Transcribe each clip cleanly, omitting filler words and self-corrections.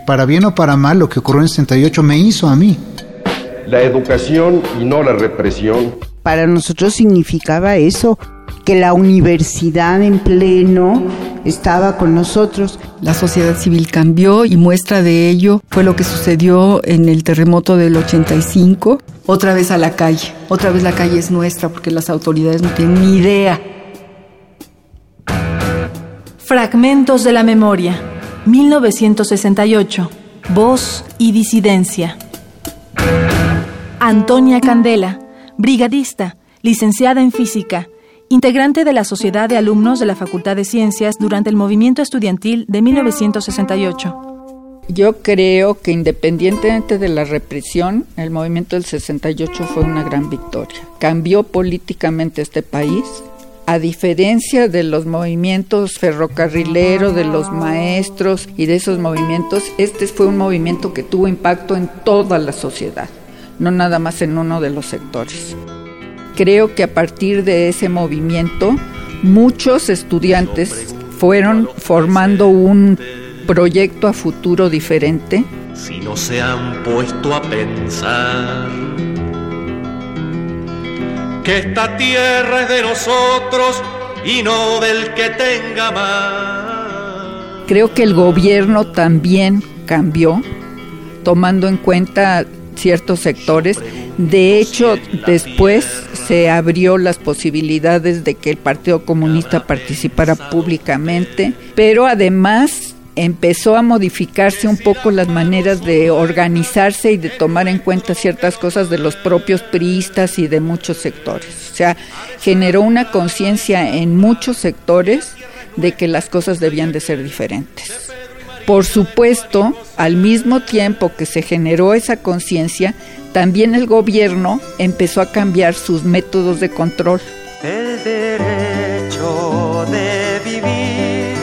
para bien o para mal, lo que ocurrió en el 68 me hizo a mí. La educación y no la represión. Para nosotros significaba eso, que la universidad en pleno estaba con nosotros. La sociedad civil cambió y muestra de ello fue lo que sucedió en el terremoto del 85. Otra vez a la calle, otra vez la calle es nuestra porque las autoridades no tienen ni idea. Fragmentos de la memoria, 1968, voz y disidencia. Antonia Candela, brigadista, licenciada en física, integrante de la Sociedad de Alumnos de la Facultad de Ciencias durante el movimiento estudiantil de 1968. Yo creo que independientemente de la represión, el movimiento del 68 fue una gran victoria. Cambió políticamente este país. A diferencia de los movimientos ferrocarrileros, de los maestros y de esos movimientos, este fue un movimiento que tuvo impacto en toda la sociedad, no nada más en uno de los sectores. Creo que a partir de ese movimiento, muchos estudiantes fueron formando un proyecto a futuro diferente. Si no se han puesto a pensar que esta tierra es de nosotros y no del que tenga más. Creo que el gobierno también cambió, tomando en cuenta ciertos sectores. De hecho, después se abrió las posibilidades de que el Partido Comunista participara públicamente, pero además empezó a modificarse un poco las maneras de organizarse y de tomar en cuenta ciertas cosas de los propios priistas y de muchos sectores. O sea, generó una conciencia en muchos sectores de que las cosas debían de ser diferentes. Por supuesto, al mismo tiempo que se generó esa conciencia, también el gobierno empezó a cambiar sus métodos de control. El derecho de vivir,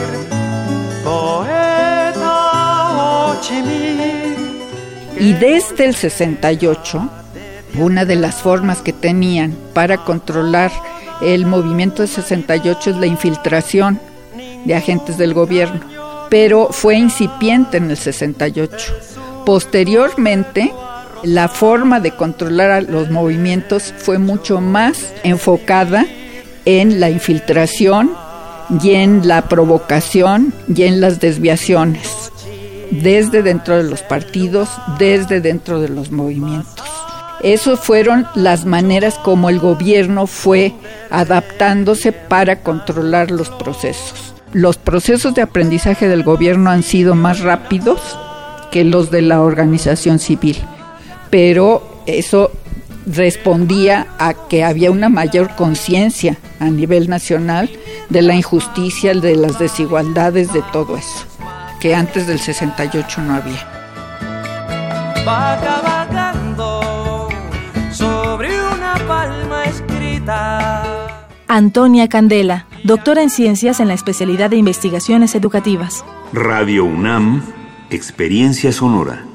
poeta Ho Chi Minh. Y desde el 68, una de las formas que tenían para controlar el movimiento del 68 es la infiltración de agentes del gobierno, pero fue incipiente en el 68. Posteriormente, la forma de controlar a los movimientos fue mucho más enfocada en la infiltración y en la provocación y en las desviaciones, desde dentro de los partidos, desde dentro de los movimientos. Esas fueron las maneras como el gobierno fue adaptándose para controlar los procesos. Los procesos de aprendizaje del gobierno han sido más rápidos que los de la organización civil, pero eso respondía a que había una mayor conciencia a nivel nacional de la injusticia, de las desigualdades, de todo eso, que antes del 68 no había. Va cabalgando sobre una palma escrita. Antonia Candela, doctora en Ciencias en la especialidad de Investigaciones Educativas. Radio UNAM, Experiencia Sonora.